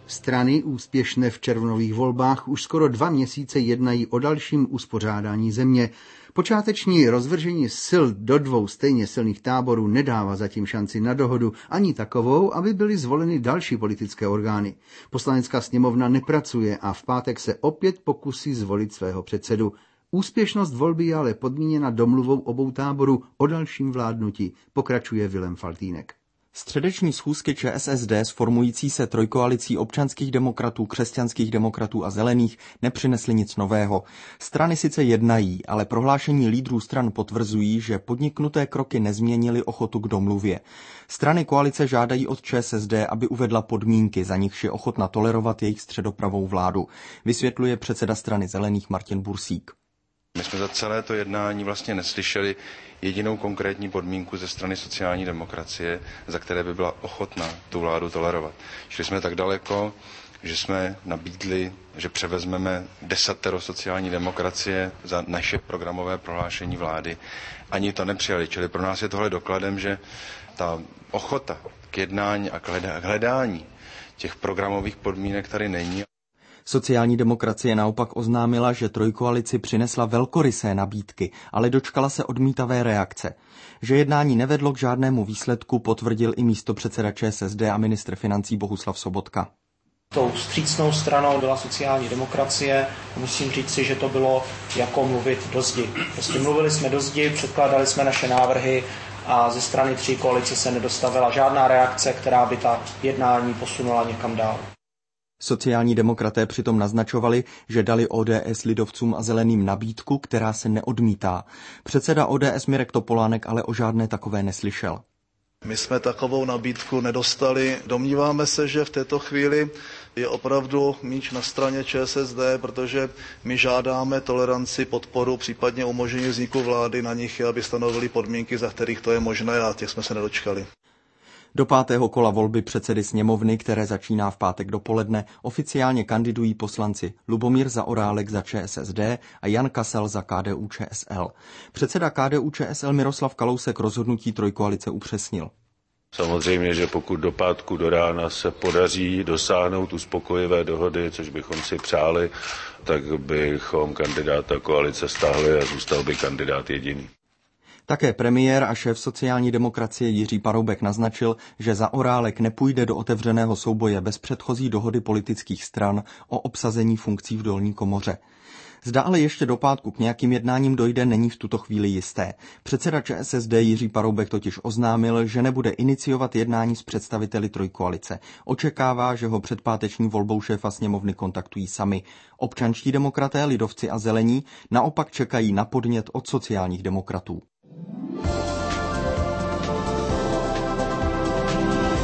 Strany úspěšné v červnových volbách už skoro 2 měsíce jednají o dalším uspořádání země. Počáteční rozvržení sil do 2 stejně silných táborů nedává zatím šanci na dohodu, ani takovou, aby byly zvoleny další politické orgány. Poslanecká sněmovna nepracuje a v pátek se opět pokusí zvolit svého předsedu. Úspěšnost volby je ale podmíněna domluvou obou táborů o dalším vládnutí, pokračuje Vilém Faltýnek. Středeční schůzky ČSSD s formující se trojkoalicí občanských demokratů, křesťanských demokratů a zelených nepřinesly nic nového. Strany sice jednají, ale prohlášení lídrů stran potvrzují, že podniknuté kroky nezměnily ochotu k domluvě. Strany koalice žádají od ČSSD, aby uvedla podmínky, za nichž je ochotna tolerovat jejich středopravou vládu, vysvětluje předseda strany zelených Martin Bursík. My jsme za celé to jednání vlastně neslyšeli jedinou konkrétní podmínku ze strany sociální demokracie, za které by byla ochotna tu vládu tolerovat. Šli jsme tak daleko, že jsme nabídli, že převezmeme 10 sociální demokracie za naše programové prohlášení vlády. Ani to nepřijali, čili pro nás je tohle dokladem, že ta ochota k jednání a k hledání těch programových podmínek tady není. Sociální demokracie naopak oznámila, že trojkoalici přinesla velkorysé nabídky, ale dočkala se odmítavé reakce. Že jednání nevedlo k žádnému výsledku, potvrdil i místopředseda ČSSD a ministr financí Bohuslav Sobotka. Tou vstřícnou stranou byla sociální demokracie. Musím říci, že to bylo jako mluvit do zdi. Prostě mluvili jsme do zdi, předkládali jsme naše návrhy a ze strany 3 koalice se nedostavila žádná reakce, která by ta jednání posunula někam dál. Sociální demokraté přitom naznačovali, že dali ODS, lidovcům a zeleným nabídku, která se neodmítá. Předseda ODS Mirek Topolánek ale o žádné takové neslyšel. My jsme takovou nabídku nedostali. Domníváme se, že v této chvíli je opravdu míč na straně ČSSD, protože my žádáme toleranci, podporu, případně umožnění vzniku vlády na nich, aby stanovili podmínky, za kterých to je možné, a těch jsme se nedočkali. Do 5. kola volby předsedy sněmovny, které začíná v pátek dopoledne, oficiálně kandidují poslanci Lubomír Zaorálek za ČSSD a Jan Kasal za KDU-ČSL. Předseda KDU-ČSL Miroslav Kalousek rozhodnutí trojkoalice upřesnil. Samozřejmě, že pokud do pátku do rána se podaří dosáhnout uspokojivé dohody, což bychom si přáli, tak bychom kandidáta koalice stáhli a zůstal by kandidát jediný. Také premiér a šéf sociální demokracie Jiří Paroubek naznačil, že Zaorálek nepůjde do otevřeného souboje bez předchozí dohody politických stran o obsazení funkcí v dolní komoře. Zda ale ještě do pátku k nějakým jednáním dojde, není v tuto chvíli jisté. Předseda ČSSD Jiří Paroubek totiž oznámil, že nebude iniciovat jednání s představiteli trojkoalice. Očekává, že ho před páteční volbou šéfa sněmovny kontaktují sami. Občanští demokraté, lidovci a zelení naopak čekají na podnět od sociálních demokratů.